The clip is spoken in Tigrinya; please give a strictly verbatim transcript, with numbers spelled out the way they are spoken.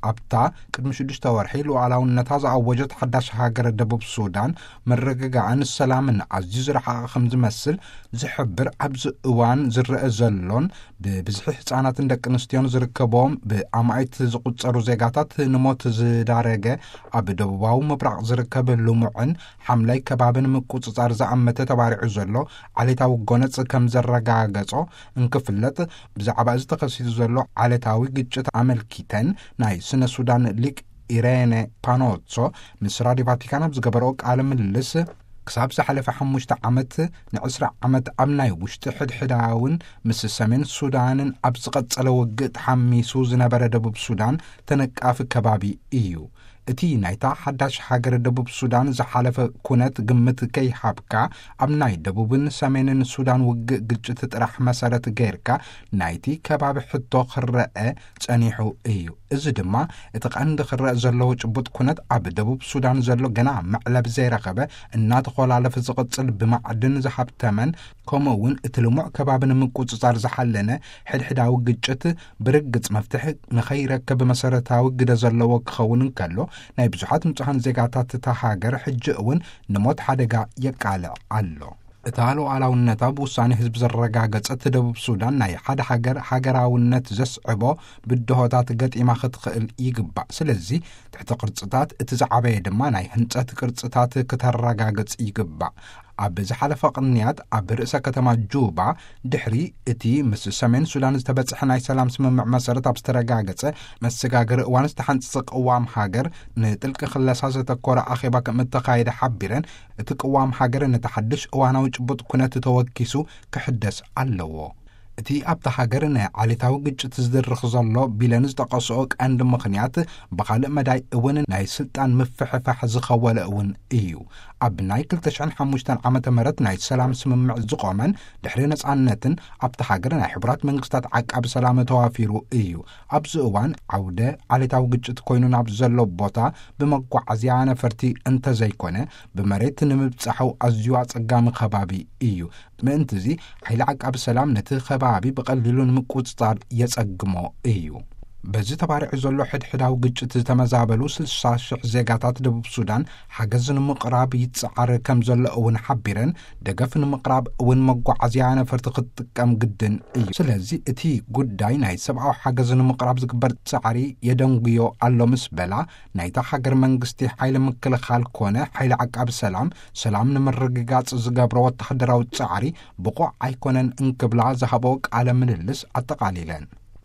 ኣብታ ቅድሚ ሽዱሽተ ወርሒ ሉዓላውነታ ዝኣወጀት ሓዳሽ ሃገር ደቡብ ሱዳን መረጋጋዕን ሰላምን ኣዝዩ ዝረሓቐ ከም ዝመስል ዝሕብር ኣብዚ እዋን ዝረአ ዘሎን ብብዝሒ ህፃናትን ደቂ ኣንስትዮን ዝርከቦም ብኣማዒት ዝቁፀሩ ዜጋታት ንሞት ዝዳረገ ኣብ ደቡባዊ ምብራቕ ዝርከብ ልሙዕን ሓምላይ ከባብን ምቁፅፃር ዝኣመተ ተባሪዑ ዘሎ ዓሌታዊ ጎነፅ ከም ዘረጋገጾ እንክፍለጥ ብዛዕባ እዚ ተኸሲቱ ዘሎ ዓሌታዊ ግጭት ኣመልኪተን ናይ ስነ ሱዳን ሊቅ ኢሬኔ ፓኖሶ ምስ ራድዮ ቫቲካን ኣብ ዝገበረኦ ቃለ ምልልስ ክሳብ ዝሓለፈ ሓሙሽተ ዓመት ንዕስራ ዓመት ኣብ ናይ ውሽጢ ሕድሕዳውን ምስ ሰሜን ሱዳንን ኣብ ዝቐጸለ ውግእ ተሓሚሱ ዝነበረ ደቡብ ሱዳን ተነቃፊ ከባቢ እዩ። እቲ ናይታ ሓዳሽ ሃገር ደቡብ ሱዳን ዝሓለፈ ኩነት ግምት ከይሃብካ ኣብ ናይ ደቡብን ሰሜንን ሱዳን ውግእ ግጭት ጥራሕ መሰረት ገይርካ ናይቲ ከባቢ ሕቶ ክረአ ጸኒሑ እዩ። እዚ ድማ እቲ ቀንዲ ክረአ ዘለዎ ጭቡጥ ኩነት ኣብ ደቡብ ሱዳን ዘሎ ገና መዕለብ ዘይረኸበ እናተኾላለፈ ዝቕጽል ብማዕድን ዝሃብተመን ከምኡ እውን እቲ ልሙዕ ከባቢ ንምቁፅጻር ዝሓለነ ሕድሕዳዊ ግጭት ብርግጽ መፍትሒ ንኸይረከብ መሰረታዊ ግደ ዘለዎ ክኸውን እንከሎ ናይ ብዙሓት ንጹሃን ዜጋታት እታ ሃገር ሕጂ እውን ንሞት ሓደጋ የቃልዕ ኣሎ። እታ ሉዓላውነታ ብውሳኔ ህዝቢ ዘረጋገጸት ደቡብ ሱዳን ናይ ሓደ ሃገር ሃገራውነት ዘስዕቦ ብድሆታት ገጢማ ክትኽእል ይግባእ። ስለዚ ትሕቲ ቅርጽታት እቲ ዝዓበየ ድማ ናይ ህንጸት ቅርጽታት ክተረጋገጽ ይግባእ። ኣብ ዝሓለፈ ቅንያት ኣብ ርእሰ ከተማ ጁባ ድሕሪ እቲ ምስ ሰሜን ሱዳን ዝተበጽሐ ናይ ሰላም ስምምዕ መሰረት ኣብ ዝተረጋገጸ መሰጋገሪ እዋን ዝተሓንጽጸ ቅዋም ሃገር ንጥልቂ ክለሳ ዘተኮረ ኣኼባ ከም እተኻየደ ሓቢረን እቲ ቅዋም ሃገር ነቲ ሓድሽ እዋናዊ ጭቡጥ ኩነት ተወኪሱ ክሕደስ ኣለዎ። እቲ ኣብታ ሃገር ናይ ዓሌታዊ ግጭት ዝድርኽ ዘሎ ቢለን ዝጠቐስኦ ቀንዲ ምኽንያት ብኻልእ መዳይ እውን ናይ ስልጣን ምፍሕፋሕ ዝኸወለ እውን እዩ። ኣብ ናይ ክልተ ሽሕን ሓሙሽተን ዓመተ ምህረት ናይ ሰላም ስምምዕ ዝቆመን ድሕሪ ነጻነትን ኣብታ ሃገር ናይ ሕቡራት መንግስታት ዓቃቢ ሰላም ተዋፊሩ እዩ። ኣብዚ እዋን ዓውደ ዓሌታዊ ግጭት ኮይኑ ናብ ዘሎ ቦታ ብመጓዓዝያ ነፈርቲ እንተዘይኮነ ብመሬት ንምብጻሑ ኣዝዩ ኣጸጋሚ ከባቢ እዩ። ምእንቲ እዚ ሓይሊ ዓቃቢ ሰላም ነቲ ከባቢ ብቐሊሉ ንምቁፅጻር የጸግሞ እዩ። በዚ ተባሪዑ ዘሎ ሕድሕዳዊ ግጭት ዝተመዛበሉ ስልሳ ሽሕ ዜጋታት ደቡብ ሱዳን ሓገዝ ንምቕራብ ይጽዓር ከም ዘሎ እውን ሓቢረን ደገፍ ንምቕራብ እውን መጓዓዝያ ነፈርቲ ክትጥቀም ግድን እዩ። ስለዚ እቲ ጉዳይ ናይ ሰብኣዊ ሓገዝ ንምቕራብ ዝግበር ጻዕሪ የደንጉዮ ኣሎ ምስ በላ ናይታ ሃገር መንግስቲ ሓይሊ ምክልኻል ኮነ ሓይሊ ዓቃቢ ሰላም ሰላም ንምርግጋጽ ዝገብሮ ወተሓደራዊ ጻዕሪ ብቑዕ ኣይኮነን እንክብላ ዝሃቦ ቃለ ምልልስ ኣጠቓሊለን።